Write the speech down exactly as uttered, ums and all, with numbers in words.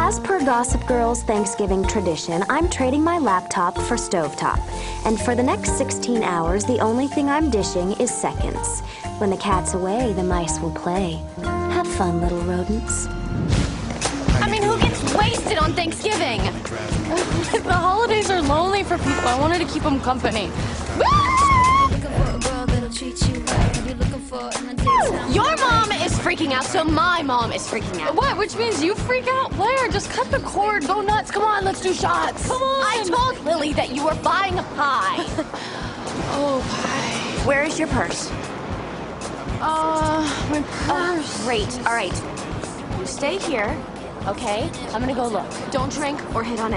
As per Gossip Girl's Thanksgiving tradition, I'm trading my laptop for Stovetop. And for the next sixteen hours, the only thing I'm dishing is seconds. When the cat's away, the mice will play. Have fun, little rodents. I mean, who gets wasted on Thanksgiving? The holidays are lonely for people. I wanted to keep them company. Your mom is freaking out, so my mom is freaking out. What? Which means you freak out? Blair, just cut the cord. Go nuts. Come on, let's do shots. Come on. I told Lily that you were buying a pie. Oh, pie. Where is your purse? Uh, my Oh, purse. great. All right. You stay here, okay? I'm gonna go look. Don't drink or hit on